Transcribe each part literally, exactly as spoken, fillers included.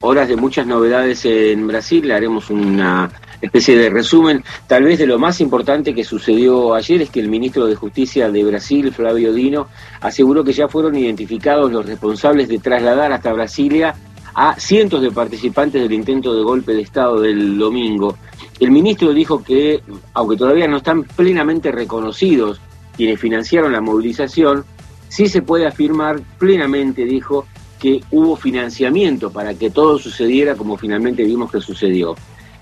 horas de muchas novedades en Brasil. Le haremos una especie de resumen. Tal vez de lo más importante que sucedió ayer es que el ministro de Justicia de Brasil, Flávio Dino, aseguró que ya fueron identificados los responsables de trasladar hasta Brasilia a cientos de participantes del intento de golpe de Estado del domingo. El ministro dijo que, aunque todavía no están plenamente reconocidos quienes financiaron la movilización, sí se puede afirmar plenamente, dijo, que hubo financiamiento para que todo sucediera como finalmente vimos que sucedió.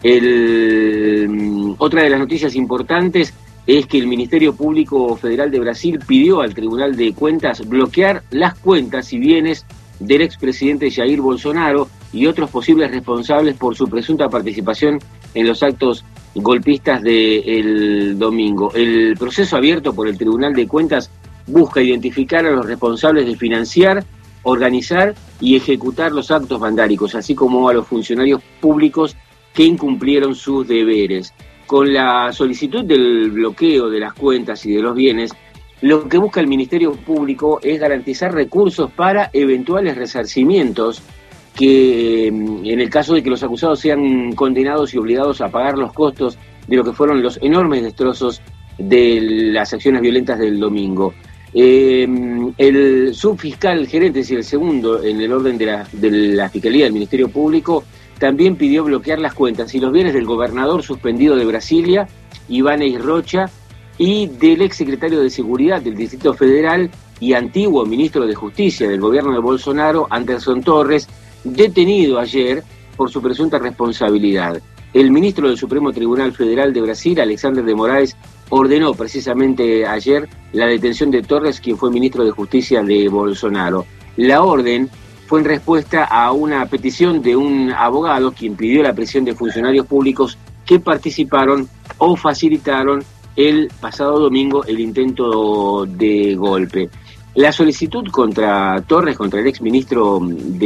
El, otra de las noticias importantes es que el Ministerio Público Federal de Brasil pidió al Tribunal de Cuentas bloquear las cuentas y bienes del expresidente Jair Bolsonaro y otros posibles responsables por su presunta participación en los actos golpistas del domingo. El proceso abierto por el Tribunal de Cuentas busca identificar a los responsables de financiar, organizar y ejecutar los actos vandálicos, así como a los funcionarios públicos que incumplieron sus deberes. Con la solicitud del bloqueo de las cuentas y de los bienes, lo que busca el Ministerio Público es garantizar recursos para eventuales resarcimientos que, en el caso de que los acusados sean condenados y obligados a pagar los costos de lo que fueron los enormes destrozos de las acciones violentas del domingo. Eh, el subfiscal gerente, es decir, el segundo en el orden de la, de la Fiscalía del Ministerio Público, también pidió bloquear las cuentas y los bienes del gobernador suspendido de Brasilia, Ibanez Rocha, y del exsecretario de Seguridad del Distrito Federal y antiguo ministro de Justicia del gobierno de Bolsonaro, Anderson Torres, detenido ayer por su presunta responsabilidad. El ministro del Supremo Tribunal Federal de Brasil, Alexandre de Moraes, ordenó precisamente ayer la detención de Torres, quien fue ministro de Justicia de Bolsonaro. La orden fue en respuesta a una petición de un abogado quien pidió la prisión de funcionarios públicos que participaron o facilitaron el pasado domingo el intento de golpe. La solicitud contra Torres, contra el exministro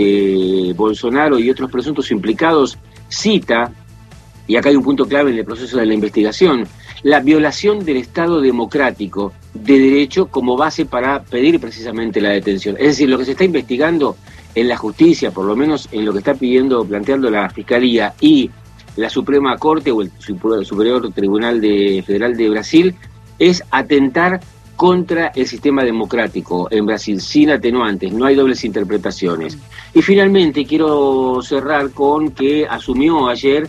de Bolsonaro y otros presuntos implicados, cita, y acá hay un punto clave en el proceso de la investigación, la violación del Estado democrático de derecho como base para pedir precisamente la detención. Es decir, lo que se está investigando en la justicia, por lo menos en lo que está pidiendo, planteando la Fiscalía y la Suprema Corte o el Superior Tribunal de, Federal de Brasil, es atentar contra el sistema democrático en Brasil, sin atenuantes, no hay dobles interpretaciones. Y finalmente quiero cerrar con que asumió ayer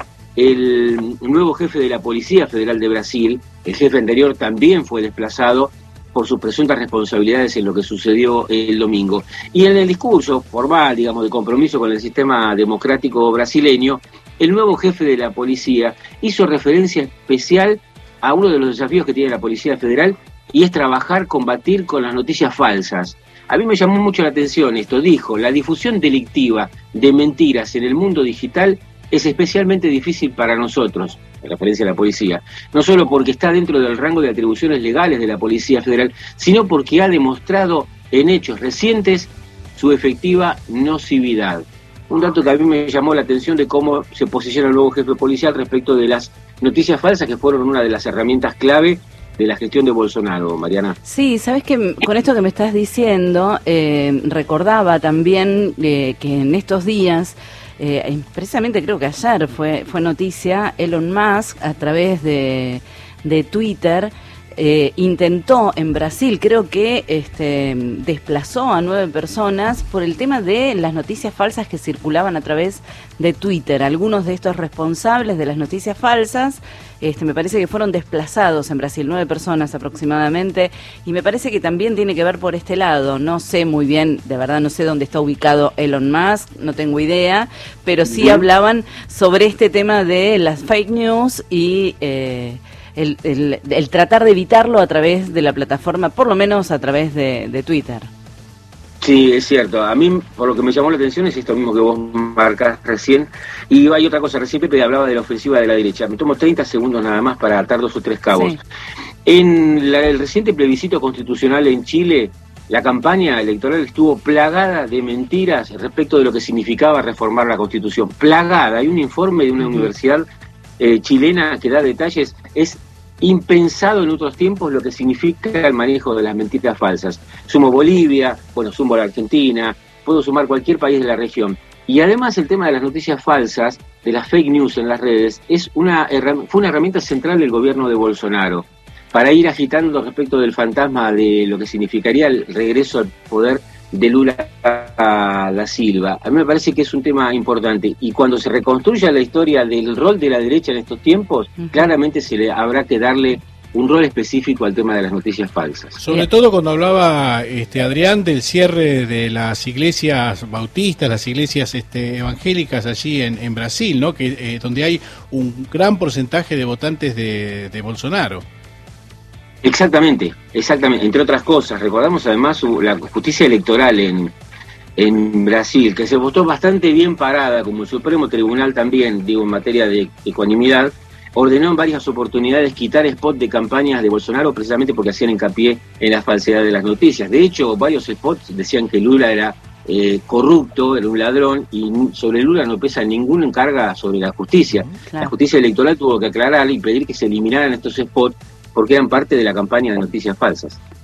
el nuevo jefe de la Policía Federal de Brasil. El jefe anterior también fue desplazado por sus presuntas responsabilidades en lo que sucedió el domingo. Y en el discurso formal, digamos, de compromiso con el sistema democrático brasileño, el nuevo jefe de la policía hizo referencia especial a uno de los desafíos que tiene la Policía Federal, y es trabajar, combatir con las noticias falsas. A mí me llamó mucho la atención esto. Dijo, la difusión delictiva de mentiras en el mundo digital es especialmente difícil para nosotros, en referencia a la policía, no solo porque está dentro del rango de atribuciones legales de la Policía Federal, sino porque ha demostrado en hechos recientes su efectiva nocividad. Un dato que a mí me llamó la atención de cómo se posiciona el nuevo jefe policial respecto de las noticias falsas, que fueron una de las herramientas clave de la gestión de Bolsonaro, Mariana. Sí, sabes que con esto que me estás diciendo, eh, recordaba también eh, que en estos días, eh, precisamente creo que ayer fue, fue noticia, Elon Musk a través de, de Twitter, Eh, intentó en Brasil, creo que este, desplazó a nueve personas por el tema de las noticias falsas que circulaban a través de Twitter. Algunos de estos responsables de las noticias falsas, este, me parece que fueron desplazados en Brasil, nueve personas aproximadamente, y me parece que también tiene que ver por este lado. No sé muy bien, de verdad no sé dónde está ubicado Elon Musk, no tengo idea, pero sí hablaban sobre este tema de las fake news y eh, El, el, el tratar de evitarlo a través de la plataforma, por lo menos a través de, de Twitter. Sí, es cierto. A mí, por lo que me llamó la atención, es esto mismo que vos marcás recién. Y hay otra cosa, recién Pepe hablaba de la ofensiva de la derecha. Me tomo treinta segundos nada más para atar dos o tres cabos. Sí. En la, el reciente plebiscito constitucional en Chile, la campaña electoral estuvo plagada de mentiras respecto de lo que significaba reformar la Constitución. Plagada. Hay un informe de una uh-huh. universidad Eh, chilena que da detalles. Es impensado en otros tiempos lo que significa el manejo de las mentiras falsas. Sumo Bolivia, bueno, sumo la Argentina, puedo sumar cualquier país de la región. Y además el tema de las noticias falsas, de las fake news en las redes, es una fue una herramienta central del gobierno de Bolsonaro para ir agitando respecto del fantasma de lo que significaría el regreso al poder de Lula a da Silva. A mí me parece que es un tema importante, y cuando se reconstruya la historia del rol de la derecha en estos tiempos, uh-huh. claramente se le habrá que darle un rol específico al tema de las noticias falsas. Sobre todo cuando hablaba este Adrián del cierre de las iglesias bautistas, las iglesias este, evangélicas allí en, en Brasil, ¿no? Que eh, donde hay un gran porcentaje de votantes de, de Bolsonaro. Exactamente, exactamente. Entre otras cosas, recordamos además la justicia electoral en, en Brasil, que se votó bastante bien parada, como el Supremo Tribunal también, digo, en materia de ecuanimidad, ordenó en varias oportunidades quitar spots de campañas de Bolsonaro precisamente porque hacían hincapié en la falsedad de las noticias. De hecho, varios spots decían que Lula era eh, corrupto, era un ladrón, y sobre Lula no pesa ninguna carga sobre la justicia. Claro. La justicia electoral tuvo que aclarar y pedir que se eliminaran estos spots porque eran parte de la campaña de noticias falsas.